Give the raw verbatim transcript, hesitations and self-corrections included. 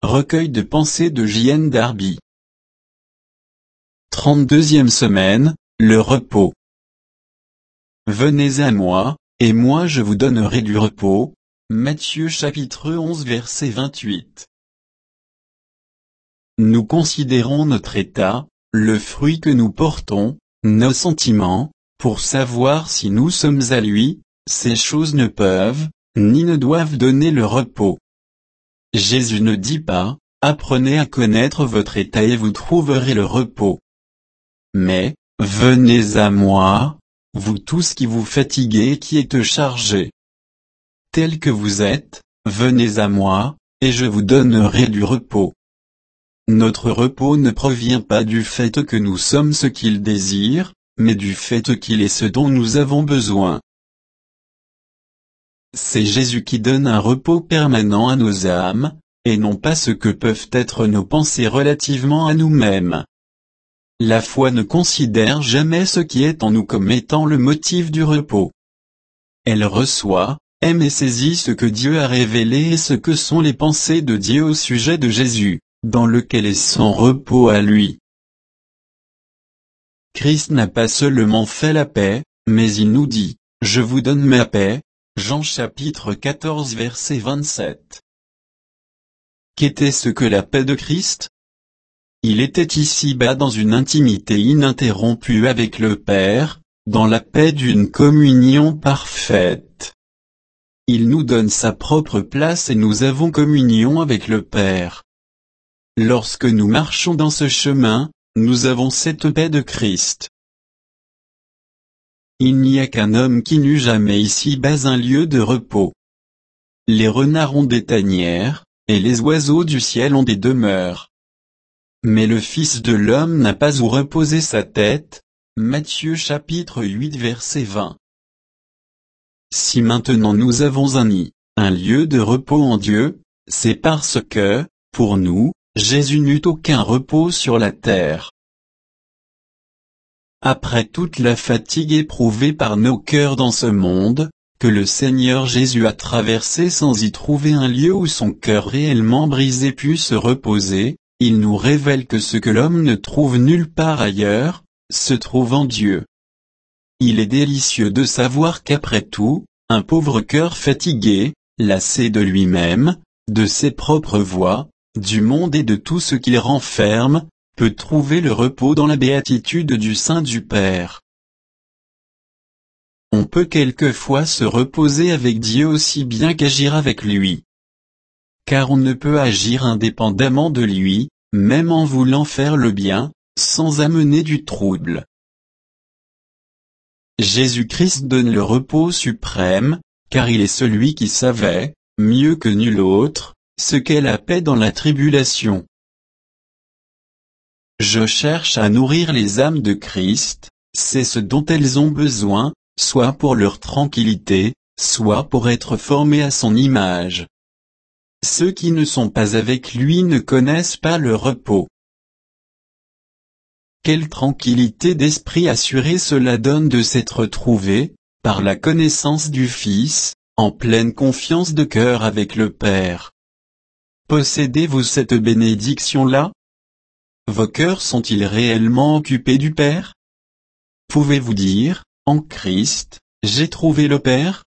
recueil de pensées de J N Darby. trente-deuxième semaine, le repos. Venez à moi, et moi je vous donnerai du repos. Matthieu chapitre onze verset vingt-huit. Nous considérons notre état, le fruit que nous portons, nos sentiments, pour savoir si nous sommes à lui. Ces choses ne peuvent, ni ne doivent donner le repos. Jésus ne dit pas, apprenez à connaître votre état et vous trouverez le repos. Mais, venez à moi, vous tous qui vous fatiguez et qui êtes chargés. Tel que vous êtes, venez à moi, et je vous donnerai du repos. Notre repos ne provient pas du fait que nous sommes ce qu'il désire, mais du fait qu'il est ce dont nous avons besoin. C'est Jésus qui donne un repos permanent à nos âmes, et non pas ce que peuvent être nos pensées relativement à nous-mêmes. La foi ne considère jamais ce qui est en nous comme étant le motif du repos. Elle reçoit, aime et saisit ce que Dieu a révélé et ce que sont les pensées de Dieu au sujet de Jésus, dans lequel est son repos à lui. Christ n'a pas seulement fait la paix, mais il nous dit, « Je vous donne ma paix », Jean chapitre quatorze verset vingt-sept. Qu'était-ce que la paix de Christ? Il était ici-bas dans une intimité ininterrompue avec le Père, dans la paix d'une communion parfaite. Il nous donne sa propre place et nous avons communion avec le Père. Lorsque nous marchons dans ce chemin, nous avons cette paix de Christ. Il n'y a qu'un homme qui n'eut jamais ici-bas un lieu de repos. Les renards ont des tanières, et les oiseaux du ciel ont des demeures. Mais le Fils de l'homme n'a pas où reposer sa tête. Matthieu chapitre huit verset vingt. Si maintenant nous avons un nid, un lieu de repos en Dieu, c'est parce que, pour nous, Jésus n'eut aucun repos sur la terre. Après toute la fatigue éprouvée par nos cœurs dans ce monde, que le Seigneur Jésus a traversé sans y trouver un lieu où son cœur réellement brisé pût se reposer, il nous révèle que ce que l'homme ne trouve nulle part ailleurs, se trouve en Dieu. Il est délicieux de savoir qu'après tout, un pauvre cœur fatigué, lassé de lui-même, de ses propres voies, du monde et de tout ce qu'il renferme, peut trouver le repos dans la béatitude du sein du Père. On peut quelquefois se reposer avec Dieu aussi bien qu'agir avec lui. Car on ne peut agir indépendamment de lui, même en voulant faire le bien, sans amener du trouble. Jésus-Christ donne le repos suprême, car il est celui qui savait, mieux que nul autre, ce qu'est la paix dans la tribulation. Je cherche à nourrir les âmes de Christ, c'est ce dont elles ont besoin, soit pour leur tranquillité, soit pour être formées à son image. Ceux qui ne sont pas avec lui ne connaissent pas le repos. Quelle tranquillité d'esprit assurée cela donne de s'être trouvé, par la connaissance du Fils, en pleine confiance de cœur avec le Père. Possédez-vous cette bénédiction-là? Vos cœurs sont-ils réellement occupés du Père? Pouvez-vous dire, en Christ, j'ai trouvé le Père?